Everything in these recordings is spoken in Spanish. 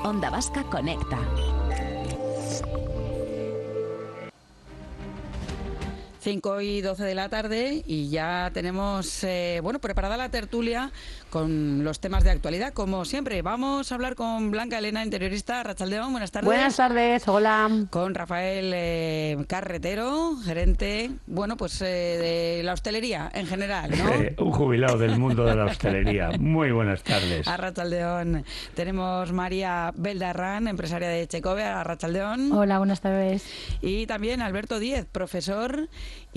Onda Vasca Conecta. Cinco y 12 de la tarde y ya tenemos preparada la tertulia con los temas de actualidad. Como siempre, vamos a hablar con Blanca Elena, interiorista. Arratsaldeon, buenas tardes. Buenas tardes, hola. Con Rafael Carretero, gerente, de la hostelería en general, ¿no? Un jubilado del mundo de la hostelería. Muy buenas tardes. Arratsaldeon. Tenemos María Beldarrán, empresaria de Checovia. Arratsaldeon. Hola, buenas tardes. Y también Alberto Díez, profesor.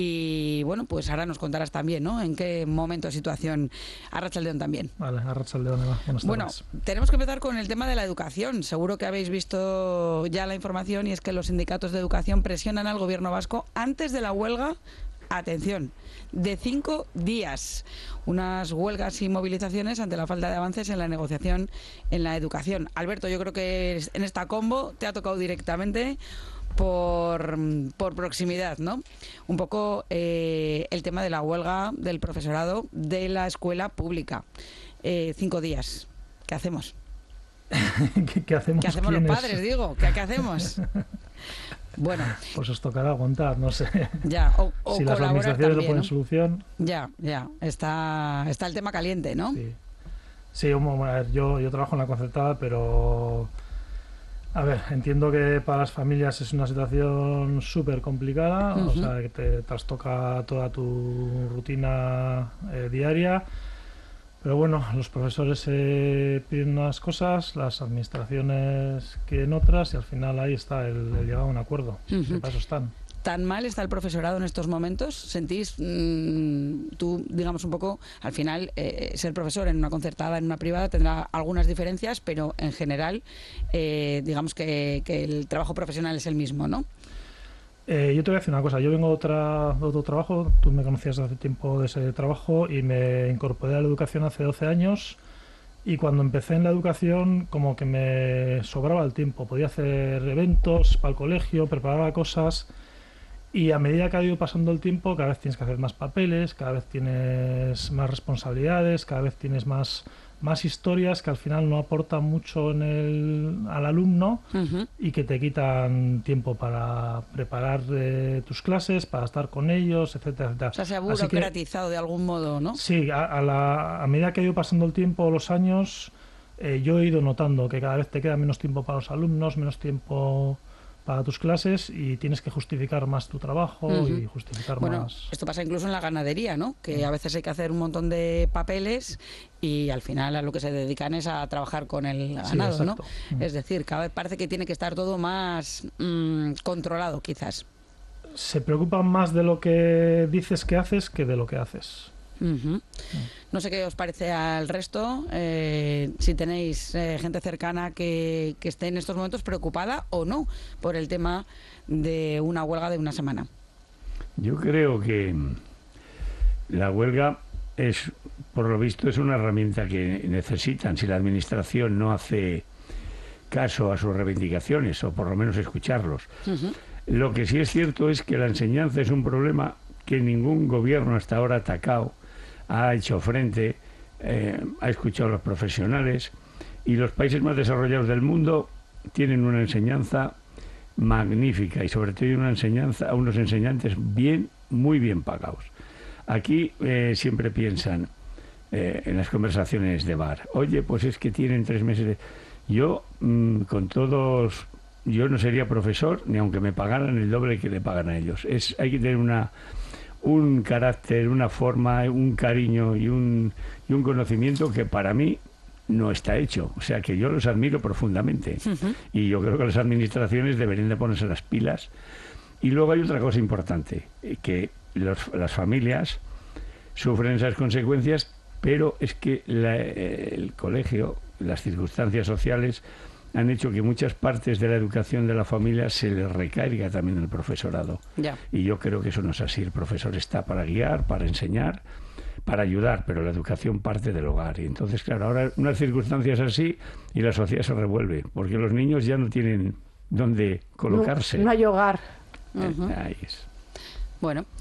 Y ahora nos contarás también, ¿no? En qué momento, situación. Arratsaldeon también. Vale, arratsaldeon, Eva. Buenas tardes. Bueno, tenemos que empezar con el tema de la educación. Seguro que habéis visto ya la información, y es que los sindicatos de educación presionan al gobierno vasco antes de la huelga. Atención, de 5 días. Unas huelgas y movilizaciones ante la falta de avances en la negociación en la educación. Alberto, yo creo que en esta combo te ha tocado directamente por proximidad, ¿no? Un poco el tema de la huelga del profesorado de la escuela pública. 5 días. ¿Qué hacemos? ¿Qué hacemos? ¿Qué hacemos los padres, digo? ¿Qué hacemos? Bueno, pues os tocará aguantar, no sé. Ya, o si las administraciones también, no ponen solución. Ya, está el tema caliente, ¿no? Sí, a ver, yo trabajo en la concertada, pero a ver, entiendo que para las familias es una situación súper complicada, o sea, que te trastoca toda tu rutina diaria. Pero bueno, los profesores piden unas cosas, las administraciones quieren otras, y al final ahí está el llegar a un acuerdo. Para eso están. ¿Tan mal está el profesorado en estos momentos? ¿Sentís, tú, digamos un poco, al final, ser profesor en una concertada, en una privada, tendrá algunas diferencias, pero en general, digamos que el trabajo profesional es el mismo, ¿no? Yo te voy a decir una cosa, yo vengo de otro trabajo, tú me conocías desde hace tiempo de ese trabajo, y me incorporé a la educación hace 12 años, y cuando empecé en la educación como que me sobraba el tiempo, podía hacer eventos para el colegio, preparaba cosas, y a medida que ha ido pasando el tiempo cada vez tienes que hacer más papeles, cada vez tienes más responsabilidades, cada vez tienes más historias que al final no aportan mucho al alumno y que te quitan tiempo para preparar tus clases, para estar con ellos, etcétera, etcétera. O sea, se ha burocratizado de algún modo, ¿no? Sí, a medida que ha ido pasando el tiempo, los años, yo he ido notando que cada vez te queda menos tiempo para los alumnos, menos tiempo para tus clases, y tienes que justificar más tu trabajo y justificar más. Esto pasa incluso en la ganadería, ¿no? Que a veces hay que hacer un montón de papeles y al final a lo que se dedican es a trabajar con el ganado, ¿no? Es decir, cada vez parece que tiene que estar todo más controlado, quizás. Se preocupan más de lo que dices que haces que de lo que haces. No sé qué os parece al resto, si tenéis gente cercana que esté en estos momentos preocupada o no por el tema de una huelga de una semana. Yo creo que la huelga es, por lo visto, es una herramienta que necesitan. Si la administración no hace caso a sus reivindicaciones, o por lo menos escucharlos. Lo que sí es cierto es que la enseñanza es un problema que ningún gobierno hasta ahora ha atacado, ha hecho frente, ha escuchado a los profesionales, y los países más desarrollados del mundo tienen una enseñanza magnífica, y sobre todo una enseñanza a unos enseñantes muy bien pagados. Aquí siempre piensan en las conversaciones de bar, oye, pues es que tienen 3 meses de... Yo yo no sería profesor ni aunque me pagaran el doble que le pagan a ellos. Hay que tener un carácter, una forma, un cariño y un conocimiento que para mí no está hecho. O sea que yo los admiro profundamente. Y yo creo que las administraciones deberían de ponerse las pilas. Y luego hay otra cosa importante, que las familias sufren esas consecuencias, pero es que el colegio, las circunstancias sociales han hecho que muchas partes de la educación de la familia se les recaiga también el profesorado. Y yo creo que eso no es así. El profesor está para guiar, para enseñar, para ayudar, pero la educación parte del hogar. Y entonces, claro, ahora unas circunstancias así y la sociedad se revuelve, porque los niños ya no tienen dónde colocarse. No hay hogar. Ahí es. Bueno,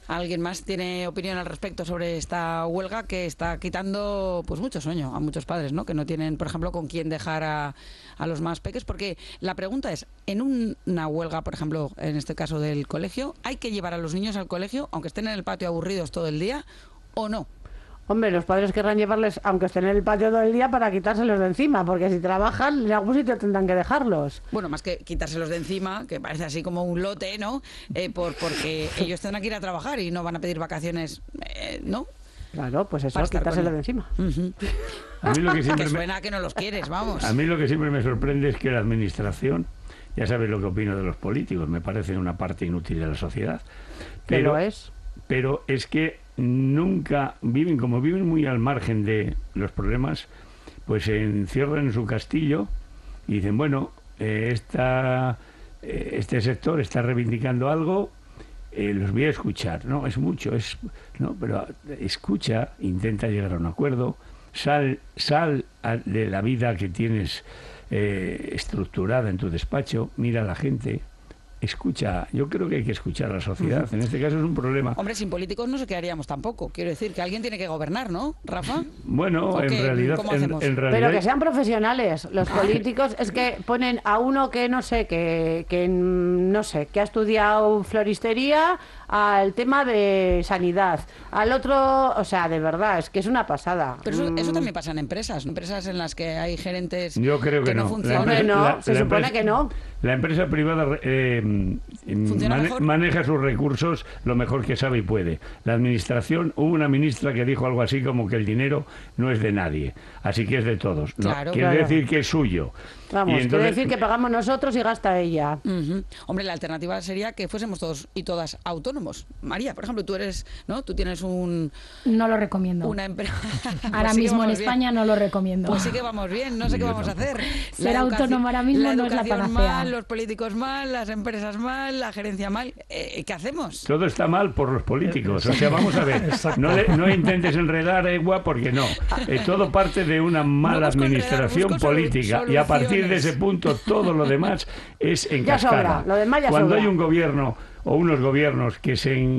¿Alguien más tiene opinión al respecto sobre esta huelga que está quitando pues mucho sueño a muchos padres, ¿no? Que no tienen, por ejemplo, con quién dejar a los más peques? Porque la pregunta es, en una huelga, por ejemplo, en este caso del colegio, ¿hay que llevar a los niños al colegio, aunque estén en el patio aburridos todo el día, o no? Hombre, los padres querrán llevarles, aunque estén en el patio todo el día, para quitárselos de encima, porque si trabajan, en algún sitio tendrán que dejarlos. Bueno, más que quitárselos de encima, que parece así como un lote, ¿no? Porque ellos tendrán que ir a trabajar y no van a pedir vacaciones, ¿no? Claro, pues eso, Para estar quitárselos con de encima. A mí lo que siempre Que suena que no los quieres, vamos. A mí lo que siempre me sorprende es que la administración, ya sabes lo que opino de los políticos, me parece una parte inútil de la sociedad. Pero es. Pero es que nunca viven, como viven muy al margen de los problemas, pues se encierran en su castillo y dicen, bueno, este sector está reivindicando algo, los voy a escuchar. No, es mucho, no, pero escucha, intenta llegar a un acuerdo, sal de la vida que tienes estructurada en tu despacho, mira a la gente, escucha. Yo creo que hay que escuchar a la sociedad. En este caso es un problema. Hombre, sin políticos no sé qué haríamos tampoco. Quiero decir que alguien tiene que gobernar, ¿no, Rafa? Bueno, en realidad, en realidad... Pero que sean profesionales. Los políticos es que ponen a uno que no sé, que ha estudiado floristería, al tema de sanidad, al otro, o sea, de verdad, es que es una pasada. Pero eso también pasa en empresas en las que hay gerentes. Yo creo que no funcionan. Se supone que no. La empresa privada maneja sus recursos lo mejor que sabe y puede. La administración, hubo una ministra que dijo algo así como que el dinero no es de nadie, así que es de todos. Claro, quiere decir que es suyo. Vamos, quiere decir que pagamos nosotros y gasta ella. Hombre, la alternativa sería que fuésemos todos y todas autónomos. María, por ejemplo, tú eres, ¿no? Tú tienes No lo recomiendo. Una empresa. Ahora mismo en España no lo recomiendo. Pues sí que vamos bien, no sé qué vamos a hacer. Ser autónomo ahora mismo no es la panacea. Mal, los políticos mal, las empresas mal, la gerencia mal. ¿Qué hacemos? Todo está mal por los políticos. O sea, vamos a ver, no intentes enredar, Egua, porque no. Todo parte de una mala administración política y a partir de ese punto todo lo demás es en cascada. Lo demás ya Cuando sobra. hay un gobierno o unos gobiernos que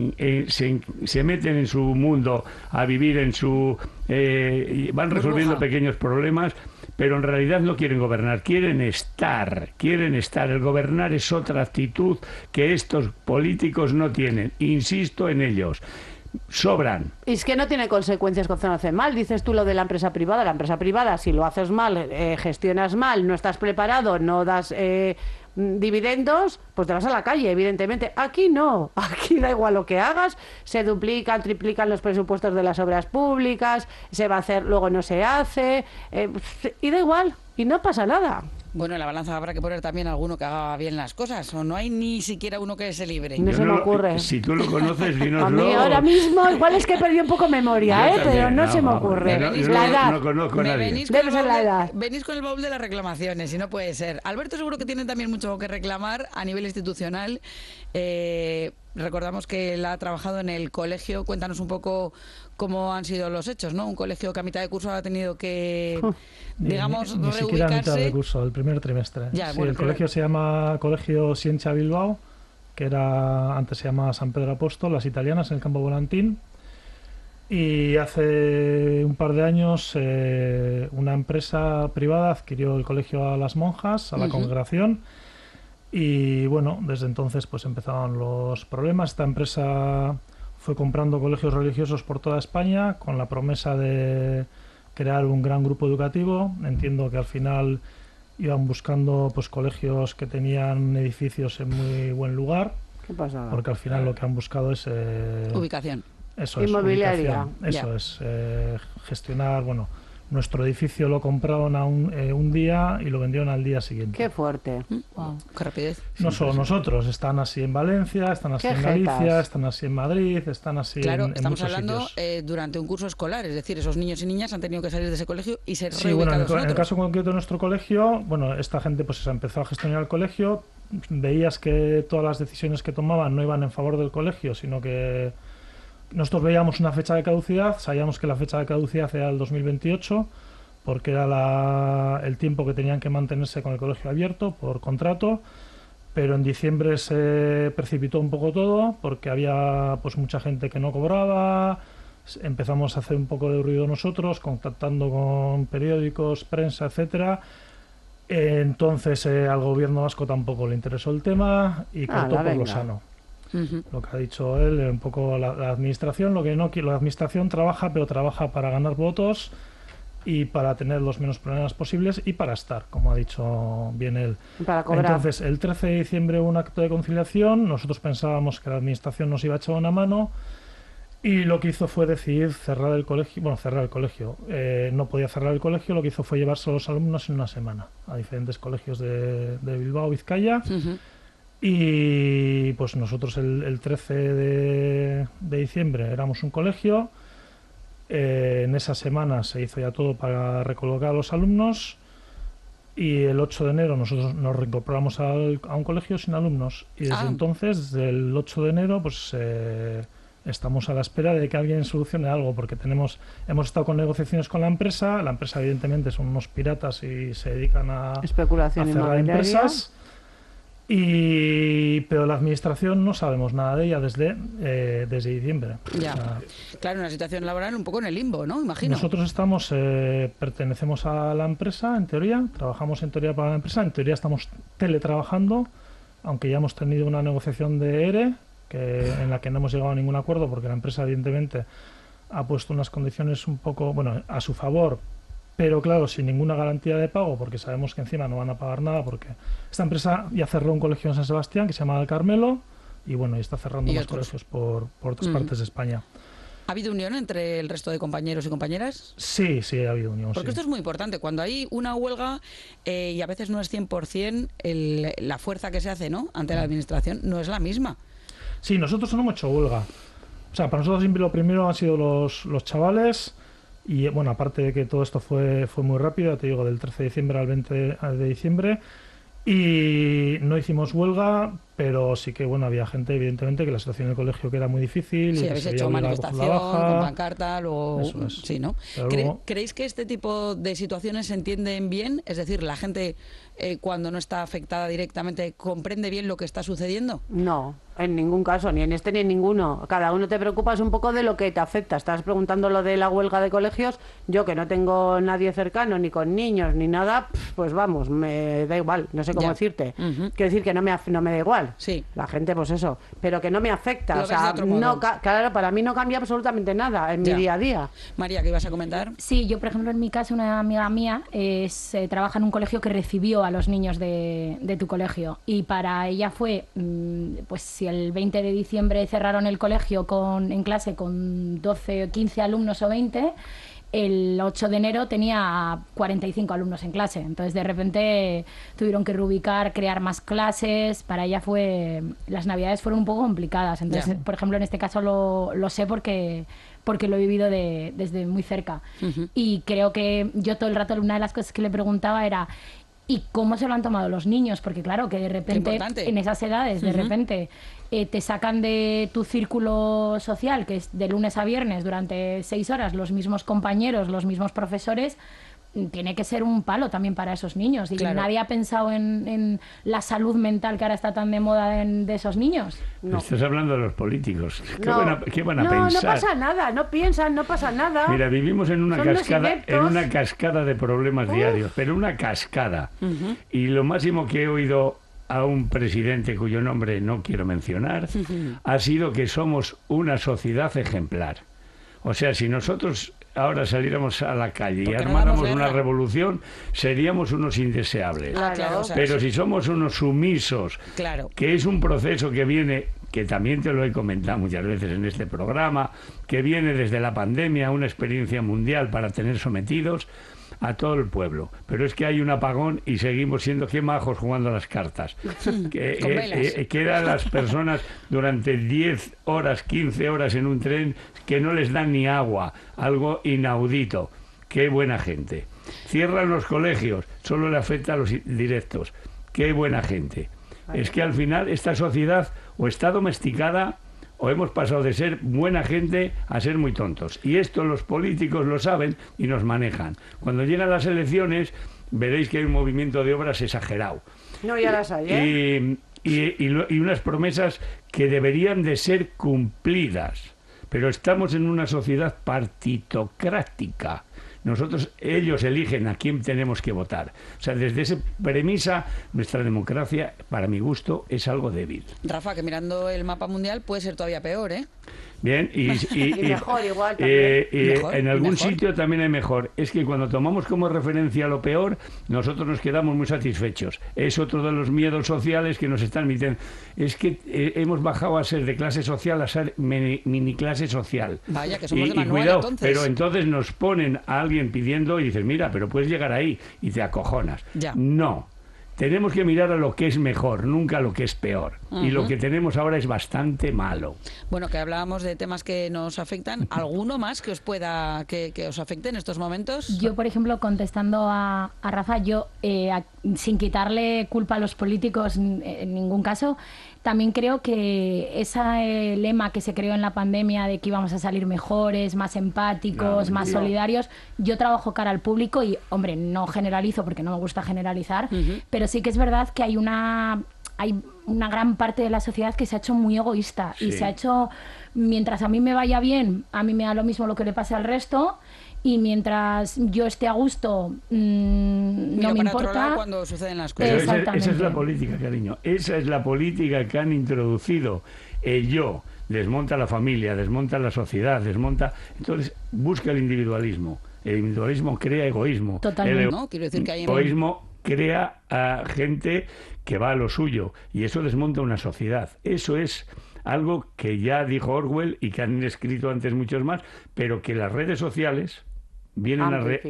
se meten en su mundo a vivir en su... van resolviendo pequeños problemas, pero en realidad no quieren gobernar, quieren estar. El gobernar es otra actitud que estos políticos no tienen. Insisto en ellos. Sobran. Y es que no tiene consecuencias cuando se hace mal. Dices tú lo de la empresa privada. La empresa privada, si lo haces mal, gestionas mal, no estás preparado, no das dividendos, pues te vas a la calle, evidentemente. Aquí no. Aquí da igual lo que hagas. Se duplican, triplican los presupuestos de las obras públicas, se va a hacer, luego no se hace. Y da igual. Y no pasa nada. Bueno, en la balanza habrá que poner también alguno que haga bien las cosas, o no hay ni siquiera uno que se libre. No se me ocurre. Si tú lo conoces, dínoslo. A mí ahora mismo, igual es que he perdido un poco memoria, pero no se me ocurre. La edad. No conozco a nadie. Debe ser la edad. Venís con el baúl de las reclamaciones y no puede ser. Alberto seguro que tiene también mucho que reclamar a nivel institucional. Recordamos que él ha trabajado en el colegio. Cuéntanos un poco cómo han sido los hechos, ¿no? Un colegio que a mitad de curso ha tenido que, digamos, ni siquiera a mitad de curso, el primer trimestre. Ya, sí, bueno, el colegio se llama Colegio Scienza Bilbao, que antes se llamaba San Pedro Apóstol, las italianas, en el Campo Volantín. Y hace un par de años una empresa privada adquirió el colegio a las monjas, a la congregación. Y bueno, desde entonces pues empezaron los problemas. Esta empresa fue comprando colegios religiosos por toda España con la promesa de crear un gran grupo educativo. Entiendo que al final iban buscando pues colegios que tenían edificios en muy buen lugar. ¿Qué pasa? Porque al final lo que han buscado es... ubicación. Eso es, inmobiliaria. Eso es, gestionar, bueno... Nuestro edificio lo compraron a un día y lo vendieron al día siguiente. Qué fuerte. Wow, qué rapidez. No solo nosotros, están así en Valencia, están así en Galicia, están así en Madrid, están así en muchos estamos hablando durante un curso escolar, es decir, esos niños y niñas han tenido que salir de ese colegio y ser sí, bueno, reubicados en el caso concreto de nuestro colegio, bueno, esta gente pues se empezó a gestionar el colegio, veías que todas las decisiones que tomaban no iban en favor del colegio, sino que nosotros veíamos una fecha de caducidad, sabíamos que la fecha de caducidad era el 2028, porque era el tiempo que tenían que mantenerse con el colegio abierto por contrato, pero en diciembre se precipitó un poco todo porque había pues mucha gente que no cobraba. Empezamos a hacer un poco de ruido nosotros, contactando con periódicos, prensa, etcétera. Entonces al gobierno vasco tampoco le interesó el tema y cortó por lo sano. Lo que ha dicho él, un poco la administración, lo que no quiere, la administración trabaja, pero trabaja para ganar votos y para tener los menos problemas posibles y para estar, como ha dicho bien él. Para cobrar. Entonces, el 13 de diciembre hubo un acto de conciliación, nosotros pensábamos que la administración nos iba a echar una mano y lo que hizo fue decidir cerrar el colegio. No podía cerrar el colegio, lo que hizo fue llevarse a los alumnos en una semana a diferentes colegios de Bilbao, Vizcaya. Y pues nosotros el 13 de diciembre éramos un colegio. En esa semana se hizo ya todo para recolocar a los alumnos y el 8 de enero nosotros nos reincorporamos a un colegio sin alumnos y desde entonces, desde el 8 de enero, pues estamos a la espera de que alguien solucione algo porque hemos estado con negociaciones con la empresa evidentemente son unos piratas y se dedican a especulación cerrar empresas. Pero la administración no sabemos nada de ella desde diciembre. Ya. O sea, claro, una situación laboral un poco en el limbo, ¿no? Imagino. Nosotros pertenecemos a la empresa, en teoría, trabajamos en teoría para la empresa, en teoría estamos teletrabajando, aunque ya hemos tenido una negociación de ERE, en la que no hemos llegado a ningún acuerdo porque la empresa evidentemente ha puesto unas condiciones un poco, a su favor, pero claro, sin ninguna garantía de pago, porque sabemos que encima no van a pagar nada, porque esta empresa ya cerró un colegio en San Sebastián que se llama El Carmelo, y y está cerrando más colegios por otras partes de España. ¿Ha habido unión entre el resto de compañeros y compañeras? Sí, ha habido unión. Porque esto es muy importante. Cuando hay una huelga, y a veces no es 100%, la fuerza que se hace, ¿no?, ante la administración no es la misma. Sí, nosotros no hemos hecho huelga. O sea, para nosotros siempre lo primero han sido los chavales. Y aparte de que todo esto fue muy rápido, ya te digo, del 13 de diciembre al 20 de diciembre, y no hicimos huelga, pero sí que había gente, evidentemente, que la situación del colegio que era muy difícil. Sí, y habéis que hecho manifestación, con pancarta, luego... Eso es. Sí, ¿no? ¿Creéis que este tipo de situaciones se entienden bien? Es decir, la gente, cuando no está afectada directamente, ¿comprende bien lo que está sucediendo? No, en ningún caso, ni en este ni en ninguno. Cada uno te preocupas un poco de lo que te afecta. Estás preguntando lo de la huelga de colegios. Yo, que no tengo nadie cercano, ni con niños, ni nada, pues vamos, me da igual, no sé cómo decirte. Quiero decir que no me da igual. Sí. La gente, pues eso, pero que no me afecta. O sea, claro, para mí no cambia absolutamente nada en mi día a día. María, ¿qué ibas a comentar? Sí, yo, por ejemplo, en mi caso, una amiga mía trabaja en un colegio que recibió a los niños de tu colegio, y para ella fue, pues si el 20 de diciembre cerraron el colegio en clase con 12 o 15 alumnos o 20, el 8 de enero tenía 45 alumnos en clase. Entonces, de repente tuvieron que reubicar, crear más clases. Para ella las navidades fueron un poco complicadas. Entonces, por ejemplo, en este caso lo sé porque lo he vivido desde muy cerca. Y creo que yo todo el rato, una de las cosas que le preguntaba era: ¿y cómo se lo han tomado los niños? Porque claro, que de repente en esas edades, de repente te sacan de tu círculo social, que es de lunes a viernes durante 6 horas, los mismos compañeros, los mismos profesores. Tiene que ser un palo también para esos niños. Y nadie ha pensado en la salud mental que ahora está tan de moda de esos niños. No. Estás hablando de los políticos. ¿Qué van a pensar? No pasa nada, no piensan, no pasa nada. Mira, vivimos en una cascada de problemas diarios, pero una cascada. Y lo máximo que he oído a un presidente cuyo nombre no quiero mencionar ha sido que somos una sociedad ejemplar. O sea, si nosotros ahora saliéramos a la calle y armáramos una revolución, seríamos unos indeseables. Claro. Pero si somos unos sumisos, que es un proceso que viene, que también te lo he comentado muchas veces en este programa, que viene desde la pandemia, una experiencia mundial para tener sometidos a todo el pueblo. Pero es que hay un apagón y seguimos siendo qué majos jugando a las cartas. Quedan las personas durante 10 horas, 15 horas en un tren que no les dan ni agua, algo inaudito. Qué buena gente. Cierran los colegios, solo le afecta a los directos. Qué buena gente. Es que al final esta sociedad o está domesticada o hemos pasado de ser buena gente a ser muy tontos. Y esto los políticos lo saben y nos manejan. Cuando llegan las elecciones veréis que hay un movimiento de obras exagerado. No, ya las hay, ¿eh? y unas promesas que deberían de ser cumplidas. Pero estamos en una sociedad partitocrática. Ellos eligen a quién tenemos que votar. O sea, desde esa premisa, nuestra democracia, para mi gusto, es algo débil. Rafa, que mirando el mapa mundial puede ser todavía peor, ¿eh? Bien, y mejor igual también. En algún sitio también hay mejor. Es que cuando tomamos como referencia lo peor, nosotros nos quedamos muy satisfechos. Es otro de los miedos sociales que nos están metiendo. Es que hemos bajado a ser de clase social a ser mini clase social. Vaya, que somos de manual, cuidado, entonces. pero entonces nos ponen a alguien pidiendo y dices, mira, pero puedes llegar ahí, y te acojonas. Ya. No. Tenemos que mirar a lo que es mejor, nunca a lo que es peor. Y lo que tenemos ahora es bastante malo. Bueno, que hablábamos de temas que nos afectan. ¿Alguno más que que os afecte en estos momentos? Yo, por ejemplo, contestando a Rafa, yo, sin quitarle culpa a los políticos en ningún caso, también creo que ese lema que se creó en la pandemia de que íbamos a salir mejores, más empáticos, más solidarios, yo trabajo cara al público y, hombre, no generalizo porque no me gusta generalizar, pero sí que es verdad que hay una gran parte de la sociedad que se ha hecho muy egoísta y se ha hecho, mientras a mí me vaya bien, a mí me da lo mismo lo que le pase al resto, y mientras yo esté a gusto, no me importa. Cuando suceden las cosas. Pero esa es la política, cariño. Esa es la política que han introducido. El yo desmonta la familia, desmonta la sociedad, entonces busca el individualismo. El individualismo crea egoísmo. Totalmente. ¿No? Quiero decir que hay egoísmo crea a gente que va a lo suyo y eso desmonta una sociedad. Eso es algo que ya dijo Orwell y que han escrito antes muchos más, pero que las redes sociales vienen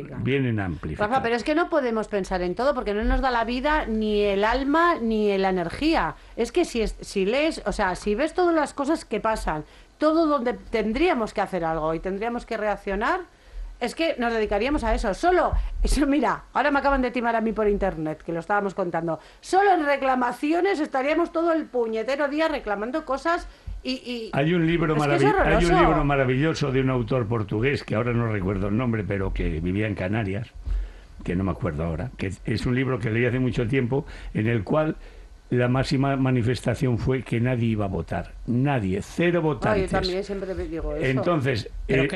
a amplificar. Rafa, pero es que no podemos pensar en todo porque no nos da la vida ni el alma ni la energía. Es que si lees, o sea, si ves todas las cosas que pasan, todo donde tendríamos que hacer algo y tendríamos que reaccionar, es que nos dedicaríamos a eso. Eso, mira, ahora me acaban de timar a mí por internet, que lo estábamos contando. Solo en reclamaciones estaríamos todo el puñetero día reclamando cosas y hay un libro maravilloso de un autor portugués, que ahora no recuerdo el nombre, pero que vivía en Canarias, que no me acuerdo ahora, que es un libro que leí hace mucho tiempo, en el cual la máxima manifestación fue que nadie iba a votar. Nadie, 0 votantes. Yo también siempre digo eso. Entonces, en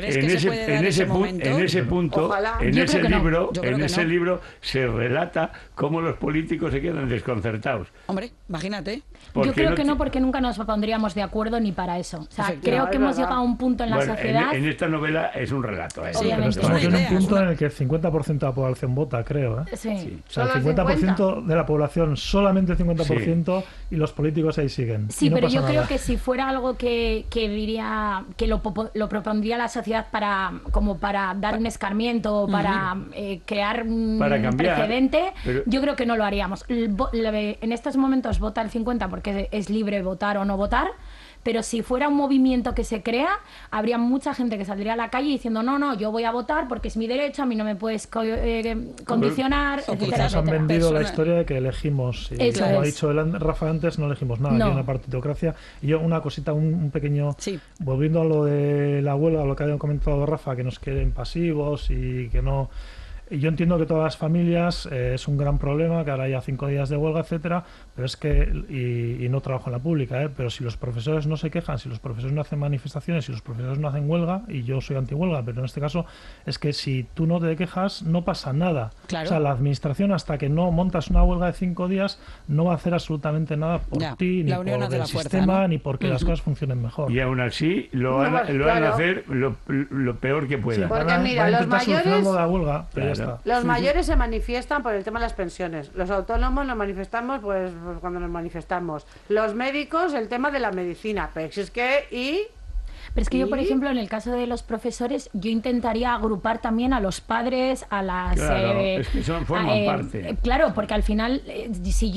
ese punto, ojalá. en ese libro se relata cómo los políticos se quedan desconcertados. Hombre, imagínate. Yo creo que no, porque nunca nos pondríamos de acuerdo ni para eso. O sea, creo que hemos llegado a un punto en la sociedad... En esta novela es un relato. Obviamente. Estamos en un punto en el que el 50% de la población vota, creo. Sí. O sea, el 50% de la población, solamente el 50%, y los políticos ahí siguen. Sí, no pero pasa yo nada. creo que si fuera algo que diría, que lo propondría la sociedad para dar un escarmiento, para crear un precedente, yo creo que no lo haríamos. En estos momentos vota el 50% porque es libre votar o no votar, pero si fuera un movimiento que se crea, habría mucha gente que saldría a la calle diciendo no, yo voy a votar porque es mi derecho, a mí no me puedes condicionar, etcétera. Nos han vendido la historia de que elegimos, y como ha dicho Rafa antes, no elegimos nada, hay una partitocracia. Y yo una cosita, un pequeño, volviendo a lo de la huelga, a lo que había comentado Rafa, que nos queden pasivos y que no... Yo entiendo que todas las familias es un gran problema, que ahora haya 5 días de huelga, etcétera, pero es que, y no trabajo en la pública, pero si los profesores no se quejan, si los profesores no hacen manifestaciones, si los profesores no hacen huelga, y yo soy antihuelga, pero en este caso es que si tú no te quejas, no pasa nada. Claro. O sea, la administración, hasta que no montas una huelga de 5 días, no va a hacer absolutamente nada por ti, ni por el sistema, ni porque las cosas funcionen mejor. Y aún así lo van a hacer lo peor que puedan. Sí, porque mira, los mayores... la huelga, pero ya está. Los mayores se manifiestan por el tema de las pensiones. Los autónomos nos manifestamos pues cuando nos manifestamos. Los médicos, el tema de la medicina. Pero es que... Pero es que yo, por ejemplo, en el caso de los profesores, yo intentaría agrupar también a los padres, a las... Claro, es que forman parte. Claro, porque al final, si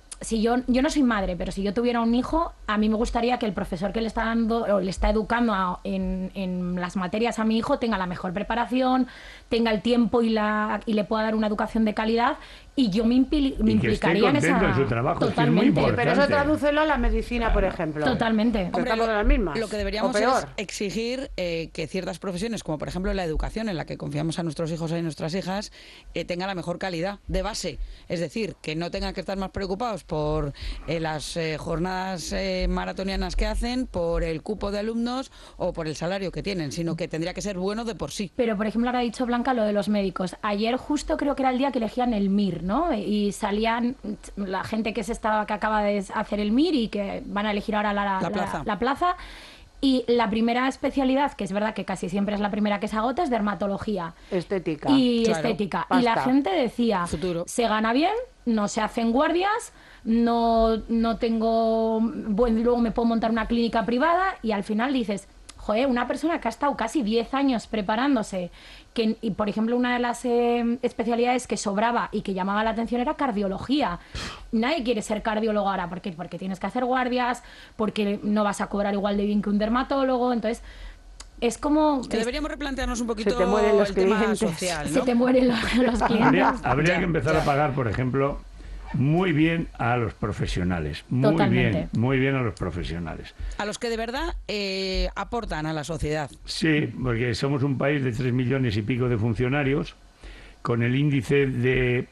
yo no soy madre, pero si yo tuviera un hijo, a mí me gustaría que el profesor que le está dando o le está educando en las materias a mi hijo tenga la mejor preparación, tenga el tiempo y le pueda dar una educación de calidad, y yo me implicaría en esa... En su trabajo, totalmente. Es pero eso tradúcelo a la medicina, por ejemplo. Totalmente. Hombre, estamos en las mismas. Lo que deberíamos es exigir que ciertas profesiones, como por ejemplo la educación, en la que confiamos a nuestros hijos y nuestras hijas, tenga la mejor calidad de base. Es decir, que no tengan que estar más preocupados por las jornadas maratonianas que hacen, por el cupo de alumnos o por el salario que tienen, sino que tendría que ser bueno de por sí. Pero, por ejemplo, ahora ha dicho Blanca lo de los médicos. Ayer justo creo que era el día que elegían el MIR, ¿no? Y salían la gente que acaba de hacer el MIR y que van a elegir ahora la plaza. Y la primera especialidad, que es verdad que casi siempre es la primera que se agota, es dermatología. Estética. Y Claro. estética. Pasta. Y la gente decía, Futuro. se gana bien, no se hacen guardias, no tengo... Bueno, luego me puedo montar una clínica privada y al final dices, joder, una persona que ha estado casi 10 años preparándose, y por ejemplo una de las especialidades que sobraba y que llamaba la atención era cardiología. Nadie quiere ser cardiólogo ahora, ¿por qué? Porque tienes que hacer guardias, porque no vas a cobrar igual de bien que un dermatólogo, entonces es como... Que deberíamos replantearnos un poquito Se te mueren los el tema clientes. social, ¿no? Se te mueren los clientes. Habría Ya, que empezar ya. a pagar, por ejemplo, muy bien a los profesionales. Totalmente. Muy bien a los profesionales. A los que de verdad aportan a la sociedad. Sí, porque somos un país de 3 millones y pico de funcionarios, con el índice de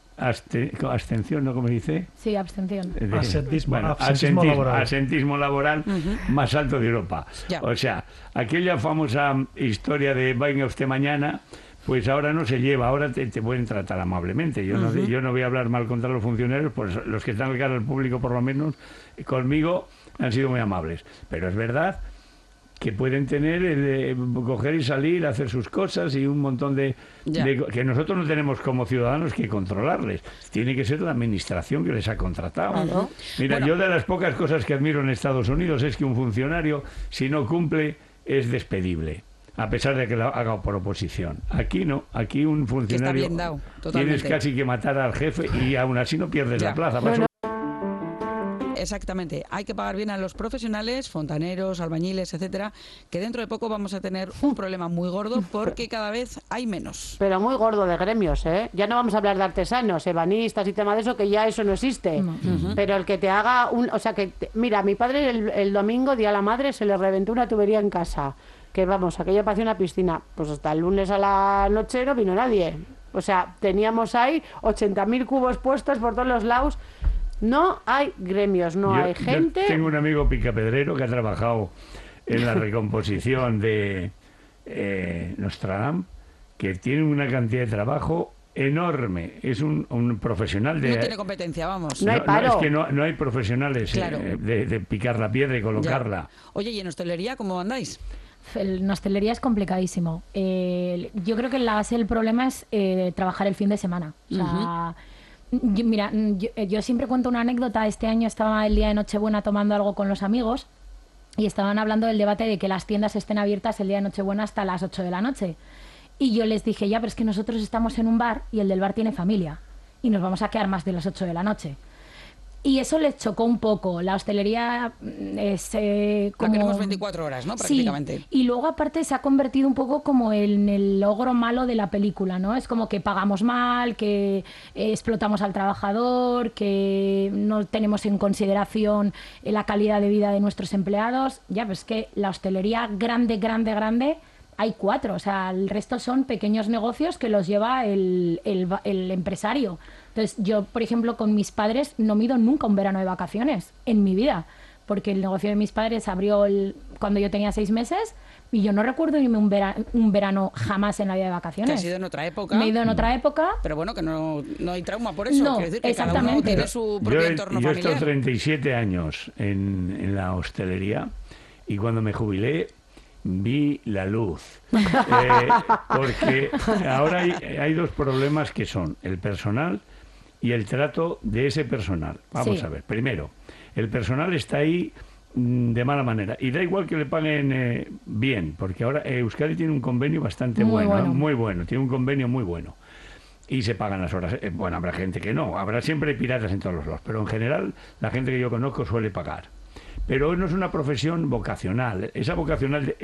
abstención, ¿no? ¿Cómo se dice? Sí, abstención. Absentismo laboral. Asentismo laboral más alto de Europa. Ya. O sea, aquella famosa historia de venga usted mañana, pues ahora no se lleva, ahora te pueden tratar amablemente. Yo no voy a hablar mal contra los funcionarios, pues los que están al cara al público, por lo menos, conmigo han sido muy amables. Pero es verdad que pueden tener, coger y salir, hacer sus cosas y un montón que nosotros no tenemos como ciudadanos que controlarles. Tiene que ser la administración que les ha contratado. Claro. Mira, Bueno. yo de las pocas cosas que admiro en Estados Unidos es que un funcionario, si no cumple, es despedible, a pesar de que lo haga por oposición. Aquí no, aquí un funcionario blindado, tienes totalmente. casi que matar al jefe y aún así no pierdes Ya. la plaza. Bueno. Exactamente, hay que pagar bien a los profesionales, fontaneros, albañiles, etcétera, que dentro de poco vamos a tener un problema muy gordo porque cada vez hay menos. Pero muy gordo de gremios, ¿eh? Ya no vamos a hablar de artesanos, ebanistas y tema de eso, que ya eso no existe. Pero el que te haga o sea, mira, a mi padre el domingo, Día de la Madre, se le reventó una tubería en casa. Que vamos, aquello parecía una piscina. Pues hasta el lunes a la noche no vino nadie. O sea, teníamos ahí 80.000 cubos puestos por todos los lados. No hay gremios, no hay gente. Yo tengo un amigo picapedrero que ha trabajado en la recomposición de Nostradam, que tiene una cantidad de trabajo enorme. Es un profesional de... No tiene competencia, vamos. No hay paro. es que no hay profesionales Claro. de picar la piedra y colocarla. Ya. Oye, ¿y en hostelería cómo andáis? En hostelería es complicadísimo. Yo creo que la base del problema es trabajar el fin de semana. O sea, yo siempre cuento una anécdota. Este año estaba el día de Nochebuena tomando algo con los amigos y estaban hablando del debate de que las tiendas estén abiertas el día de Nochebuena hasta las 8 de la noche. Y yo les dije, ya, pero es que nosotros estamos en un bar y el del bar tiene familia y nos vamos a quedar más de las 8 de la noche. Y eso les chocó un poco. La hostelería es como... La queremos 24 horas, ¿no? Prácticamente. Sí, y luego aparte se ha convertido un poco como en el ogro malo de la película, ¿no? Es como que pagamos mal, que explotamos al trabajador, que no tenemos en consideración la calidad de vida de nuestros empleados. Ya, pues que la hostelería grande, hay 4. O sea, el resto son pequeños negocios que los lleva el empresario. Entonces, yo, por ejemplo, con mis padres no me he ido nunca un verano de vacaciones en mi vida, porque el negocio de mis padres abrió cuando yo tenía 6 meses y yo no recuerdo irme un verano jamás en la vida de vacaciones. Que has ido en otra época. Me he ido en otra época. Pero bueno, que no hay trauma por eso. No, Quiero decir que cada uno exactamente. tiene su propio entorno Yo he familiar. estado 37 años en la hostelería y cuando me jubilé vi la luz. Porque ahora hay 2 problemas que son el personal y el trato de ese personal. Vamos Sí. a ver. Primero, el personal está ahí de mala manera. Y da igual que le paguen bien, porque ahora Euskadi tiene un convenio bastante Muy bueno. muy bueno. Tiene un convenio muy bueno. Y se pagan las horas. Bueno, habrá gente que no. Habrá siempre piratas en todos los lados. Pero en general, la gente que yo conozco suele pagar. Pero no es una profesión vocacional. Esa vocacional,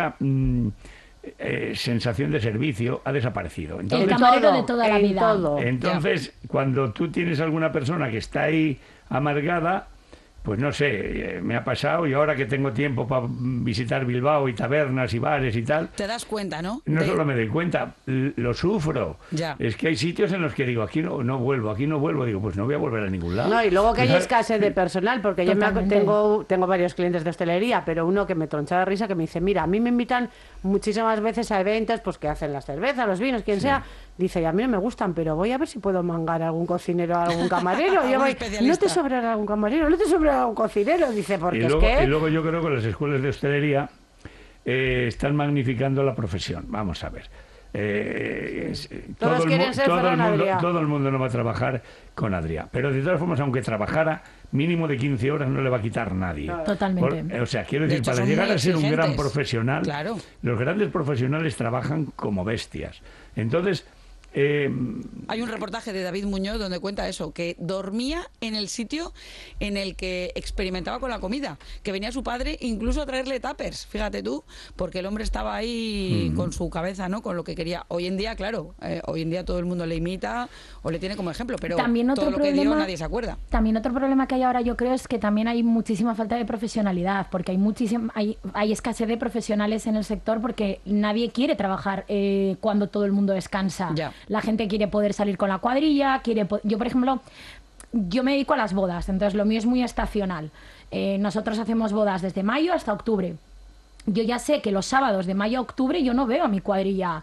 sensación de servicio ha desaparecido. El camarero de toda la en vida. todo. Entonces, cuando tú tienes alguna persona que está ahí amargada, pues no sé, me ha pasado y ahora que tengo tiempo para visitar Bilbao y tabernas y bares y tal... Te das cuenta, ¿no? No solo me doy cuenta, lo sufro. Ya. Es que hay sitios en los que digo, aquí no vuelvo, aquí no vuelvo. Digo, pues no voy a volver a ningún lado. No, y luego que hay escasez de personal, porque yo Totalmente. tengo varios clientes de hostelería, pero uno que me troncha de risa, que me dice, mira, a mí me invitan muchísimas veces a eventos, pues que hacen las cervezas, los vinos, quien sea. Dice, y a mí no me gustan, pero voy a ver si puedo mangar a algún cocinero, a algún camarero. Y yo Algún voy, especialista. no te sobrará algún camarero, no te sobrará algún cocinero. Dice, porque Y luego yo creo que las escuelas de hostelería están magnificando la profesión. Vamos a ver. Todos quieren ser Ferran Adrià. Todo el mundo no va a trabajar con Adrià. Pero de todas formas, aunque trabajara, mínimo de 15 horas no le va a quitar nadie. Totalmente. O sea, quiero De decir, hecho, para son llegar muy a ser un gran exigentes. profesional, Claro. los grandes profesionales trabajan como bestias. Entonces... Hay un reportaje de David Muñoz donde cuenta eso, que dormía en el sitio en el que experimentaba con la comida, que venía su padre incluso a traerle tuppers, fíjate tú, porque el hombre estaba ahí con su cabeza, ¿no? Con lo que quería. Hoy en día, claro, hoy en día todo el mundo le imita o le tiene como ejemplo, pero También otro todo lo que dio problema- nadie se acuerda. También otro problema que hay ahora, yo creo, es que también hay muchísima falta de profesionalidad, porque hay escasez de profesionales en el sector, porque nadie quiere trabajar cuando todo el mundo descansa. Ya. La gente quiere poder salir con la cuadrilla, yo, por ejemplo, yo me dedico a las bodas, entonces lo mío es muy estacional. Nosotros hacemos bodas desde mayo hasta octubre. Yo ya sé que los sábados de mayo a octubre yo no veo a mi cuadrilla,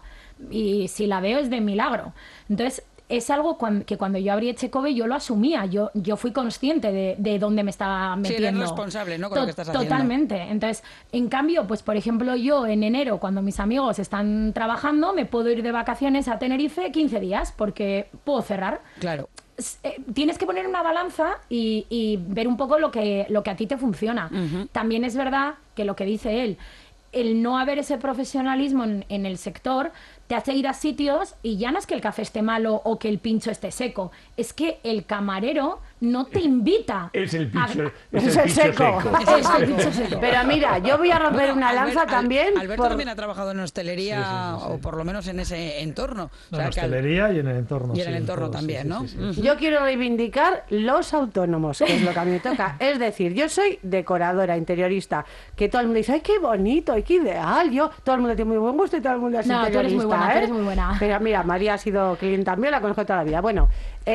y si la veo es de milagro. Entonces, es algo que cuando yo abrí Echecove yo lo asumía, yo fui consciente de dónde me estaba Sí, metiendo. eres responsable, ¿no? Con lo que estás haciendo. Totalmente. Entonces, en cambio, pues por ejemplo, yo en enero, cuando mis amigos están trabajando, me puedo ir de vacaciones a Tenerife 15 días, porque puedo cerrar. Claro. Tienes que poner una balanza y ver un poco lo que a ti te funciona. También es verdad que lo que dice él, el no haber ese profesionalismo en el sector te hace ir a sitios y ya no es que el café esté malo o que el pincho esté seco, es que el camarero no te invita. Es el pincho, Es es el el pincho seco. seco. Es el pincho seco. Pero mira, yo voy a romper una lanza también. Alberto también ha trabajado en hostelería, o por lo menos en ese entorno. O En sea, que hostelería y en el entorno. y en el sí, entorno todo, sí, también, sí, ¿no? sí, sí. Yo quiero reivindicar los autónomos, que es lo que a mí me toca. Es decir, yo soy decoradora, interiorista, que todo el mundo dice, ¡ay, qué bonito, ay, qué ideal! Todo el mundo tiene muy buen gusto y todo el mundo es No, tú eres interiorista, muy buena, tú ¿eh? eres muy buena. Pero mira, María ha sido clienta mía, la conozco toda la vida. Bueno,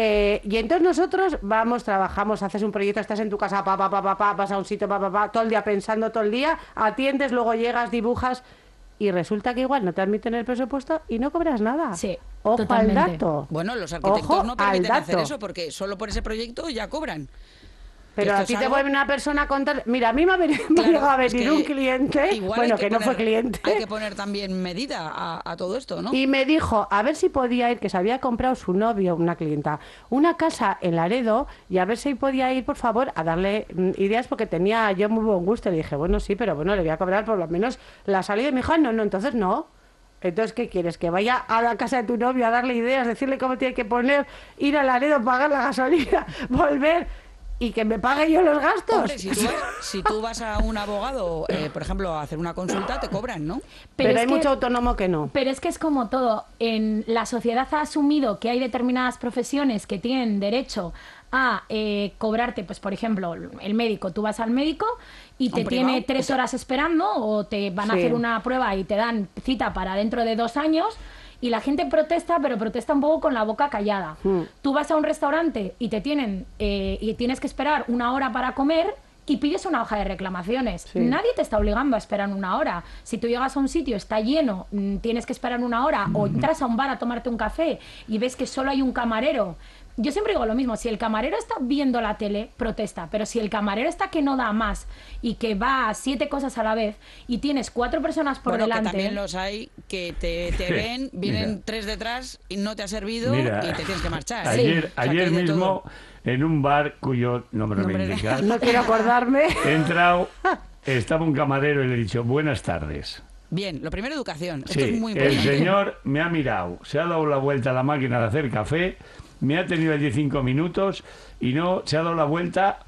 y entonces nosotros trabajamos, haces un proyecto, estás en tu casa, vas a un sitio, todo el día pensando, todo el día, atiendes, luego llegas, dibujas... Y resulta que igual no te admiten el presupuesto y no cobras nada. Sí, Ojo totalmente. al dato. Bueno, los arquitectos Ojo no al permiten hacer dato. eso porque solo por ese proyecto ya cobran. Pero Esto a ti es te algo- vuelve una persona a contar... Mira, a mí me ha venido, me ha Claro, llegado a es venir que un cliente, igual bueno, hay que no fue cliente, Hay que poner también medida a todo esto, ¿no? y me dijo a ver si podía ir, que se había comprado su novio, una clienta, una casa en Laredo, y a ver si podía ir, por favor, a darle ideas, porque tenía yo muy buen gusto. Le dije, bueno, sí, pero bueno, le voy a cobrar por lo menos la salida. Y me dijo, no, entonces no. Entonces, ¿qué quieres? ¿Que vaya a la casa de tu novio a darle ideas, decirle cómo tiene que poner, ir a Laredo, pagar la gasolina, volver y que me pague yo los gastos? Hombre, si tú vas a un abogado, por ejemplo, a hacer una consulta, te cobran, ¿no? pero es hay que- mucho autónomo que no. Pero es que es como todo. La sociedad ha asumido que hay determinadas profesiones que tienen derecho a cobrarte, pues por ejemplo, el médico. Tú vas al médico y ¿A te un tiene privado? 3 horas esperando, o te van a Sí. hacer una prueba y te dan cita para dentro de 2 años. Y la gente protesta, pero protesta un poco con la boca callada. Tú vas a un restaurante y te tienen y tienes que esperar 1 hora para comer y pides una hoja de reclamaciones. Sí. Nadie te está obligando a esperar 1 hora. Si tú llegas a un sitio, está lleno, tienes que esperar 1 hora, o entras a un bar a tomarte un café y ves que solo hay un camarero. Yo siempre digo lo mismo, si el camarero está viendo la tele, protesta, pero si el camarero está que no da más y que va a 7 cosas a la vez y tienes 4 personas por Bueno, delante... que también los hay que te ven, vienen Mira. 3 detrás y no te ha servido Mira, y te tienes que marchar. Ayer, O sea, que ayer hay de mismo, todo. en un bar cuyo nombre no voy a Nombre- indicar, No quiero acordarme. he entrado, estaba un camarero y le he dicho, buenas tardes. Bien, lo primero, educación. Esto Sí, es muy el importante. señor me ha mirado, se ha dado la vuelta a la máquina de hacer café, me ha tenido allí 5 minutos y no se ha dado la vuelta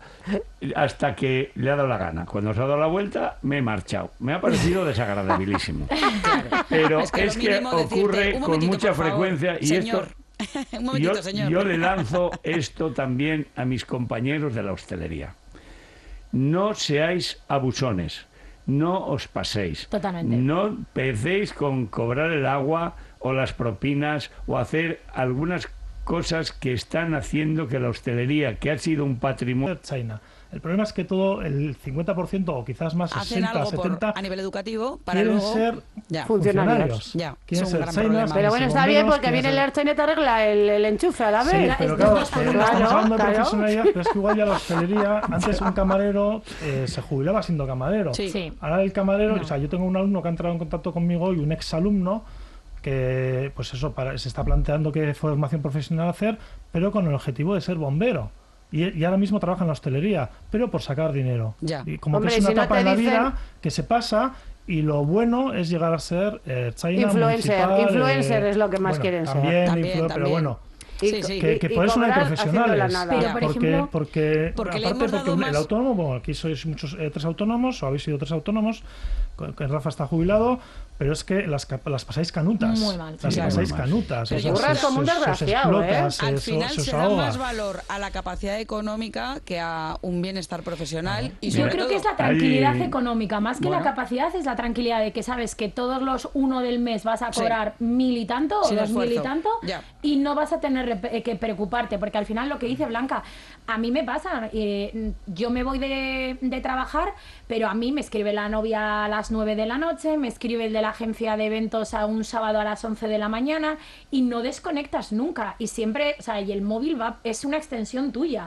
hasta que le ha dado la gana. Cuando se ha dado la vuelta, me he marchado. Me ha parecido desagradabilísimo. Pero Es que, es lo que mínimo decirte, ocurre un con momentito, mucha por favor, frecuencia y señor. esto... Un momentito, señor. Yo le lanzo esto también a mis compañeros de la hostelería. no seáis abusones, no os paséis. Totalmente. No empecéis con cobrar el agua o las propinas o hacer algunas cosas que están haciendo que la hostelería, que ha sido un patrimonio... China. El problema es que todo el 50% o quizás más, Hacen 60, algo 70, a nivel educativo para quieren luego... ser Ya. funcionarios. Ya, Quieren es un ser gran chainas, problema. Pero bueno, está bien porque viene el Erchain y te arregla el enchufe a la vez. Sí, Venga, pero es claro, dos que por uno. estamos hablando de Claro. profesionalidad, pero es que igual ya la hostelería, antes un camarero se jubilaba siendo camarero. Sí. Sí. Ahora el camarero, No. o sea, yo tengo un alumno que ha entrado en contacto conmigo y un exalumno que, pues eso, se está planteando qué formación profesional hacer, pero con el objetivo de ser bombero. Y ahora mismo trabaja en la hostelería, pero por sacar dinero. Ya. Y como Hombre, que es una si no etapa te en la dicen- vida que se pasa, y lo bueno es llegar a ser China Influencer. municipal, Influencer es lo que más bueno, quieren ser. también, También, pero también. bueno, Sí, sí. que y por eso no hay cobrar profesionales. haciendo la nada. Pero, por ejemplo, porque porque le aparte hemos dado porque más- el autónomo, bueno, aquí sois muchos 3 autónomos, o habéis sido 3 autónomos, que Rafa está jubilado, pero es que las pasáis canutas. Muy mal, Las sí. pasáis Muy mal. canutas. Pero o sea, curras como un se os desgraciado, explota, ¿eh? Al final se os se da ahoga. más valor a la capacidad económica que a un bienestar profesional. Y Yo sobre creo todo, que es la tranquilidad Hay- económica, más que Bueno. la capacidad, es la tranquilidad de que sabes que todos los 1 del mes vas a Sí. cobrar 1000 y tanto o Sin 2000 y esfuerzo. tanto Ya. y no vas a tener que preocuparte, porque al final lo que dice Blanca, a mí me pasa, yo me voy de trabajar, pero a mí me escribe la novia a las 9 de la noche, me escribe el de la agencia de eventos a un sábado a las 11 de la mañana y no desconectas nunca y siempre, o sea, y el móvil es una extensión tuya.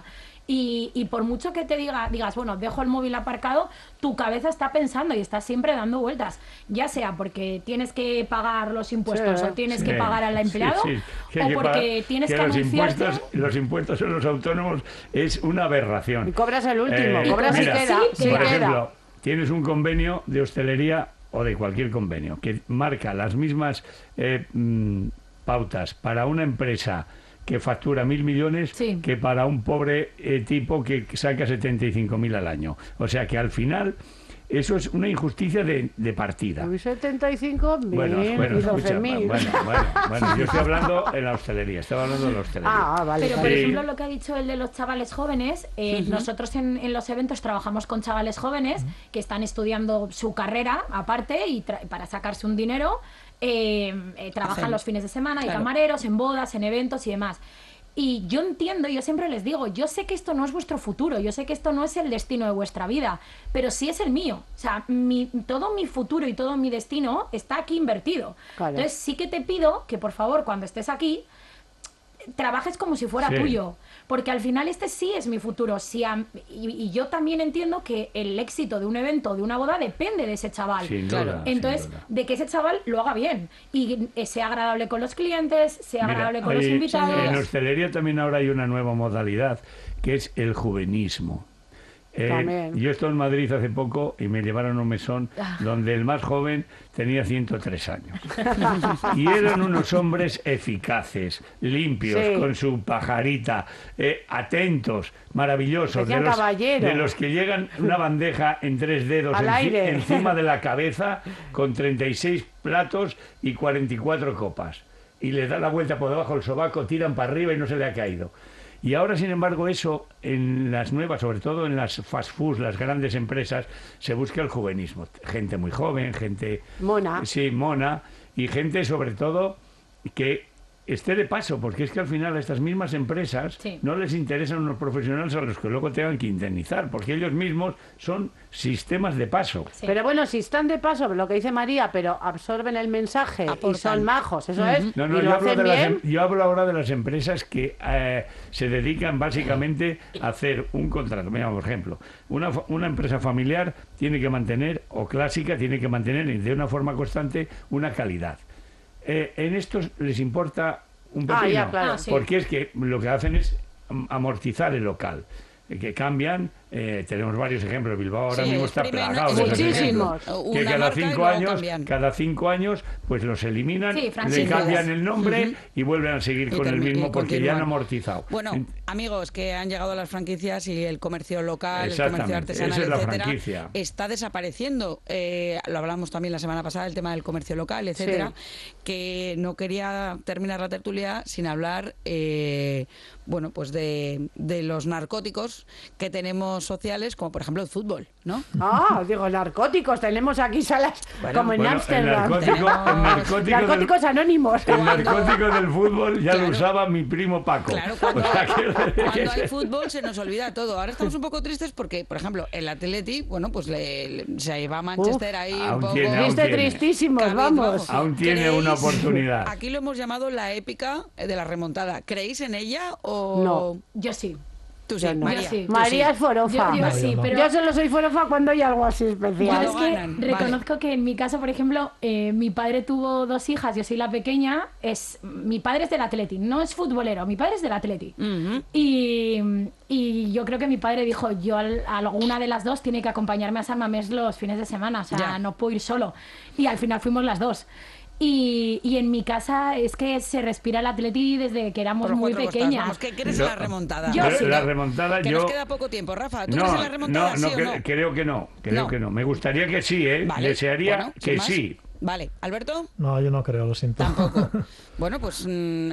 Y por mucho que te digas, bueno, dejo el móvil aparcado, tu cabeza está pensando y estás siempre dando vueltas, ya sea porque tienes que pagar los impuestos Sí, o tienes Sí, que pagar al empleado sí, sí. Que o hay que porque pagar- tienes que los anunciarte. los impuestos en los autónomos es una aberración. Y cobras el último, Eh, cobras mira, y queda. sí, Sí Por queda. ejemplo, tienes un convenio de hostelería o de cualquier convenio que marca las mismas pautas para una empresa que factura 1.000 millones Sí. que para un pobre tipo que saca 75.000 al año. O sea que al final eso es una injusticia de partida. 75.000 Bueno, y escucha, 12.000. bueno, yo estoy hablando en la hostelería, estaba hablando de la hostelería. Vale. Pero, por vale. ejemplo, lo que ha dicho el de los chavales jóvenes, nosotros en los eventos trabajamos con chavales jóvenes que están estudiando su carrera aparte y para sacarse un dinero, trabajan Hacen. los fines de semana, hay Claro. camareros, en bodas, en eventos y demás. Y yo entiendo, yo siempre les digo, yo sé que esto no es vuestro futuro, yo sé que esto no es el destino de vuestra vida, pero sí es el mío. O sea, todo mi futuro y todo mi destino está aquí invertido. Claro. Entonces sí que te pido que por favor cuando estés aquí trabajes como si fuera Sí. tuyo, porque al final este sí es mi futuro. Y yo también entiendo que el éxito de un evento, de una boda, depende de ese chaval. Sin Claro. duda, sin Entonces, duda. de que ese chaval lo haga bien y sea agradable con los clientes, sea Mira, agradable con los hay- invitados. En hostelería también ahora hay una nueva modalidad, que es el juvenismo. También. Yo estuve en Madrid hace poco y me llevaron a un mesón donde el más joven tenía 103 años. Y eran unos hombres eficaces, limpios, Sí. con su pajarita, atentos, maravillosos. Parecían caballero. De los que llegan una bandeja en 3 dedos Al aire. encima de la cabeza con 36 platos y 44 copas. Y le da la vuelta por debajo del sobaco, tiran para arriba y no se le ha caído. Y ahora, sin embargo, eso en las nuevas, sobre todo en las fast foods, las grandes empresas, se busca el juvenismo. Gente muy joven, gente... Mona. Sí, mona. Y gente, sobre todo, que esté de paso, porque es que al final a estas mismas empresas Sí. no les interesan unos profesionales a los que luego tengan que indemnizar, porque ellos mismos son sistemas de paso. Sí. Pero bueno, si están de paso, lo que dice María, pero absorben el mensaje y Aportan. son majos, eso es, No, no, y lo yo hablo, hacen de las, bien. yo hablo ahora de las empresas que se dedican básicamente a hacer un contrato. Mira, por ejemplo, una empresa familiar tiene que mantener, o clásica, tiene que mantener de una forma constante una calidad. En estos les importa un pepino, ya, claro. Ah, sí. porque es que lo que hacen es amortizar el local. Que cambian, tenemos varios ejemplos. Bilbao ahora Sí, mismo está exprimen plagado de esos muchísimos. ejemplos. Una Que marca y luego cada 5 años, pues los eliminan, Sí, le franquicias. cambian el nombre y vuelven a seguir Y con el mismo y porque ya han continúan. amortizado. Bueno, amigos, que han llegado las franquicias y el comercio local, el comercio Exactamente, artesanal, esa es la etcétera, franquicia. está desapareciendo. Lo hablamos también la semana pasada, el tema del comercio local, etcétera, que no quería terminar la tertulia sin hablar, bueno, pues de los narcóticos que tenemos sociales, como por ejemplo el fútbol, ¿no? Ah, digo, narcóticos. Tenemos aquí salas como en Bueno, Ámsterdam. narcóticos anónimos. el narcótico del fútbol ya Claro. lo usaba mi primo Paco. Claro, cuando, O sea cuando que- hay fútbol se nos olvida todo. Ahora estamos un poco tristes porque, por ejemplo, el Atleti, bueno, pues se va a Manchester ahí un aún poco... tiene, aún Triste, tiene. tristísimos, Cabizbajo. vamos. Aún tiene una oportunidad. Aquí lo hemos llamado la épica de la remontada. ¿Creéis en ella o...? No. Yo sí. Tú sí, Yo no. María. Yo sí. tú María sí. es forofa. Yo No, sí, yo no. pero Yo solo soy forofa cuando hay algo así especial. Cuando es que ganan, vale. reconozco que en mi caso, por ejemplo, mi padre tuvo 2 hijas, yo soy la pequeña, mi padre es del Atleti, no es futbolero, mi padre es del Atleti. Ujú. Y yo creo que mi padre dijo, yo a alguna de las dos tiene que acompañarme a San Mamés los fines de semana, o sea, Ya. no puedo ir solo. Y al final fuimos las dos. Y en mi casa es que se respira el Atleti desde que éramos Por los muy cuatro costados. pequeñas. Vamos, ¿qué crees Yo- en la remontada? Yo sí. La remontada Que yo... nos queda poco tiempo, Rafa. ¿Tú No, crees en la remontada, no, sí no, o no? creo que no. Creo No. que no. Me gustaría que sí, ¿eh? Vale, Desearía bueno, sin que más. sí. Vale, ¿Alberto? No, yo no creo, lo siento. Tampoco. Bueno, pues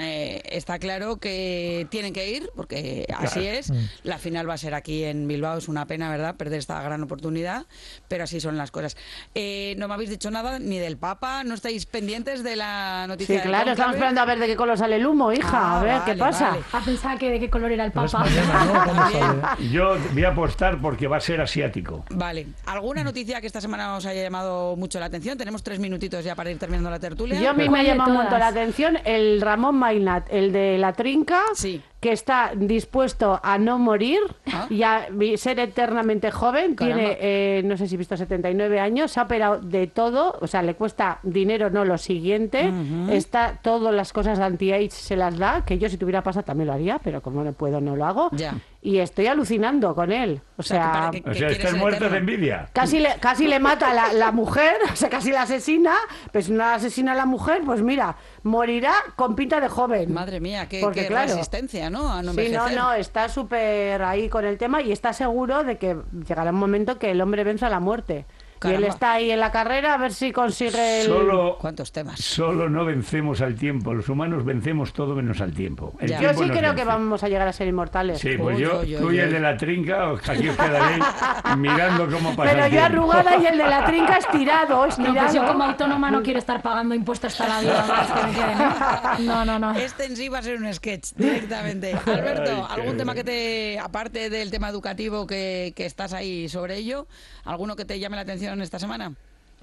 está claro que tienen que ir, porque así es. La final va a ser aquí en Bilbao. Es una pena, ¿verdad?, perder esta gran oportunidad, pero así son las cosas. No me habéis dicho nada ni del Papa, ¿no estáis pendientes de la noticia Sí, del claro, estamos cónclave? esperando a ver de qué color sale el humo, hija. Ah, A ver, vale, ¿qué pasa? vale. Ah, pensaba que de qué color era el Pero es Papa. mañana, ¿no? ¿Cuándo sale? Yo voy a apostar porque va a ser asiático. Vale. ¿Alguna noticia que esta semana os haya llamado mucho la atención? Tenemos 3 minutitos ya para ir terminando la tertulia. Yo a mí me ¿Cuál ha de llamado un montón la todas? atención el Ramón Mainat, el de la trinca, Sí. que está dispuesto a no morir Ah. y a ser eternamente joven. Caramba. Tiene, no sé si he visto 79 años, se ha operado de todo, o sea, le cuesta dinero, no lo siguiente. Está todas las cosas de anti-age se las da, que yo si tuviera pasta también lo haría, pero como no puedo, no lo hago. Ya. Y estoy alucinando con él. O sea, que sea, para que- O sea, quiere estás ser muerto de eterno. envidia. casi le mata a la mujer, o sea, casi la asesina, pero si no la asesina a la mujer, pues mira, morirá con pinta de joven. Madre mía, qué Porque, claro, resistencia, ¿no? A no sí, envejecer. no, está súper ahí con el tema y está seguro de que llegará un momento que el hombre venza la muerte. Y él Caramba. está ahí en la carrera a ver si consigue el... ¿Cuántos temas? Solo no vencemos al tiempo. Los humanos vencemos todo menos al tiempo. El Ya. Yo tiempo sí nos creo que vence. vamos a llegar a ser inmortales. Sí, pues Uy, yo, uy, tú uy, y el uy. de la trinca, aquí os quedaréis mirando cómo pasa Pero el yo tiempo. arrugada y el de la trinca estirado, No, pues yo como estirado. autónoma no quiero estar pagando impuestos toda la vida más que me queden, ¿eh? No, no, no. Este en sí va a ser un sketch directamente. Alberto, Ay, qué ¿algún tema bueno. que te, aparte del tema educativo que estás ahí sobre ello, alguno que te llame la atención esta semana?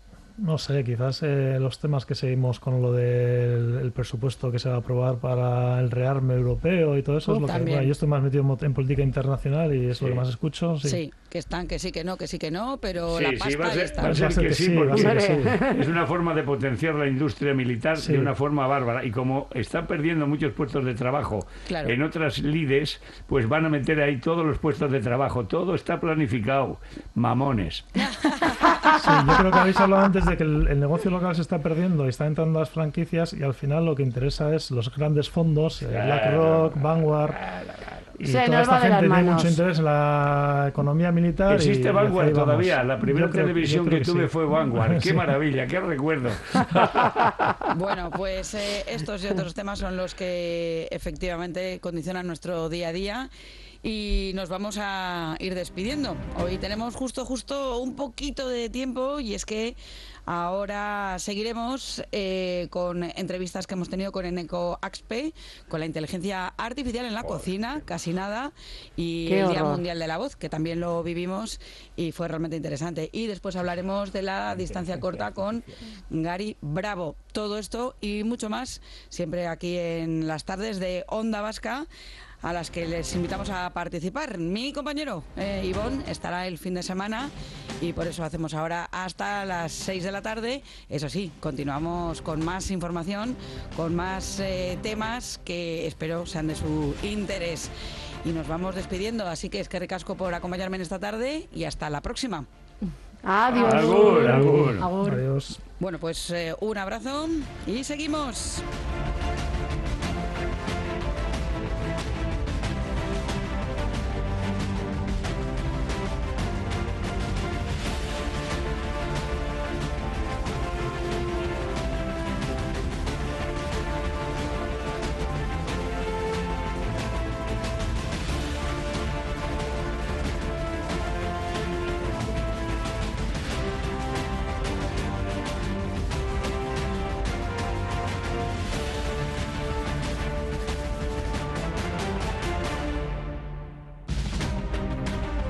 No sé, quizás los temas que seguimos con lo del el presupuesto que se va a aprobar para el rearme europeo y todo eso es lo que... También. Bueno, yo estoy más metido en política internacional y es lo Sí. que más escucho. Sí. Sí, que están, que sí, que no, pero Sí, la sí, pasta va a ahí ser, está. va a ser Va a ser que que sí, sí, va a porque ser que sí. es una forma de potenciar la industria militar Sí. de una forma bárbara. Y como está perdiendo muchos puestos de trabajo Claro. en otras lides, pues van a meter ahí todos los puestos de trabajo. Todo está planificado. Mamones. Sí, yo creo que habéis hablado antes de que el negocio local se está perdiendo y están entrando las franquicias y al final lo que interesa es los grandes fondos, BlackRock, Vanguard y Se toda nos esta va de las gente tiene manos. mucho interés en la economía militar. Existe y Vanguard ahí vamos. todavía. La primera Yo creo- televisión yo creo que tuve sí. fue Vanguard. Qué Sí. maravilla, qué recuerdo. Bueno, pues estos y otros temas son los que efectivamente condicionan nuestro día a día. Y nos vamos a ir despidiendo. Hoy tenemos justo un poquito de tiempo y es que ahora seguiremos con entrevistas que hemos tenido con Eneco Axpe, con la inteligencia artificial en la cocina, casi nada, y Qué el Día horror. Mundial de la Voz, que también lo vivimos y fue realmente interesante. Y después hablaremos de la distancia corta con Gary Bravo. Todo esto y mucho más, siempre aquí en las tardes de Onda Vasca, a las que les invitamos a participar. Mi compañero Ivón estará el fin de semana y por eso hacemos ahora hasta las 6 de la tarde. Eso sí, continuamos con más información, con más temas que espero sean de su interés. Y nos vamos despidiendo, así que es que ricasco por acompañarme en esta tarde y hasta la próxima. Adiós. Agur, agur. Agur. Adiós. Bueno, pues un abrazo y seguimos.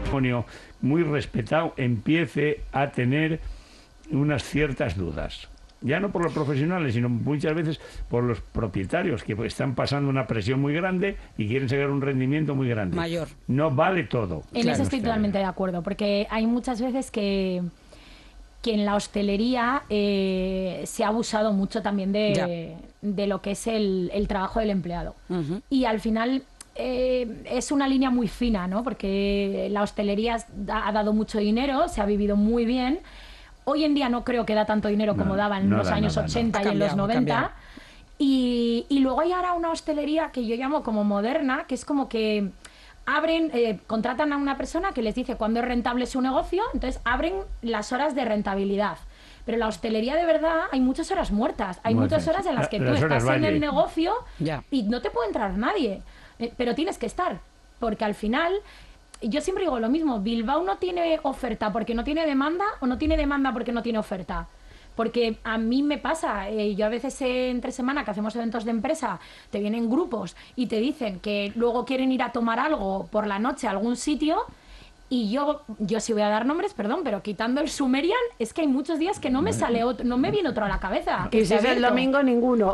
patrimonio muy respetado empiece a tener unas ciertas dudas. Ya no por los profesionales, sino muchas veces por los propietarios, que están pasando una presión muy grande y quieren sacar un rendimiento muy grande. Mayor. No vale todo. En eso estoy totalmente de acuerdo, porque hay muchas veces que en la hostelería se ha abusado mucho también de lo que es el trabajo del empleado. Y al final es una línea muy fina, ¿no? Porque la hostelería ha dado mucho dinero, se ha vivido muy bien. Hoy en día no creo que da tanto dinero como daba en los años 80 y en los 90. Y luego hay ahora una hostelería que yo llamo como moderna, que es como que abren, contratan a una persona que les dice cuándo es rentable su negocio, entonces abren las horas de rentabilidad. Pero en la hostelería de verdad hay muchas horas muertas, hay muchas horas en las que tú estás en el negocio y no te puede entrar nadie, pero tienes que estar, porque al final... Yo siempre digo lo mismo, Bilbao no tiene oferta porque no tiene demanda o no tiene demanda porque no tiene oferta. Porque a mí me pasa, yo a veces entre semana que hacemos eventos de empresa, te vienen grupos y te dicen que luego quieren ir a tomar algo por la noche a algún sitio y yo sí voy a dar nombres, perdón, pero quitando el Sumerian, es que hay muchos días que no me sale otro, no me viene otro a la cabeza. Y si es el domingo, ninguno.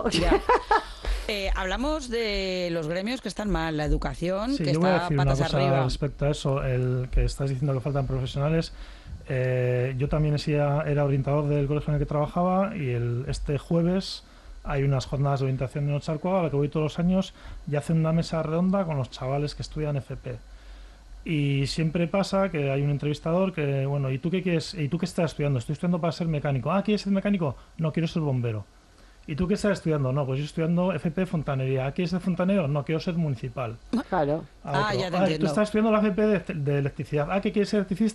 Hablamos de los gremios que están mal, la educación, sí, que yo voy a está decir patas una cosa arriba. Respecto a eso, el que estás diciendo que faltan profesionales. Yo también era orientador del colegio en el que trabajaba y este jueves hay unas jornadas de orientación en Ocharcoaga a la que voy todos los años y hacen una mesa redonda con los chavales que estudian FP. Y siempre pasa que hay un entrevistador que, bueno, ¿y tú qué quieres? ¿Y tú qué estás estudiando? Estoy estudiando para ser mecánico. Ah, ¿quieres ser mecánico? No, quiero ser bombero. ¿Y tú qué estás estudiando? No, pues yo estoy estudiando FP Fontanería. ¿Quieres ser fontanero? No, quiero ser municipal. Claro. Ya te entiendo. Tú estás estudiando la FP de electricidad. ¿Qué quieres ser electricista?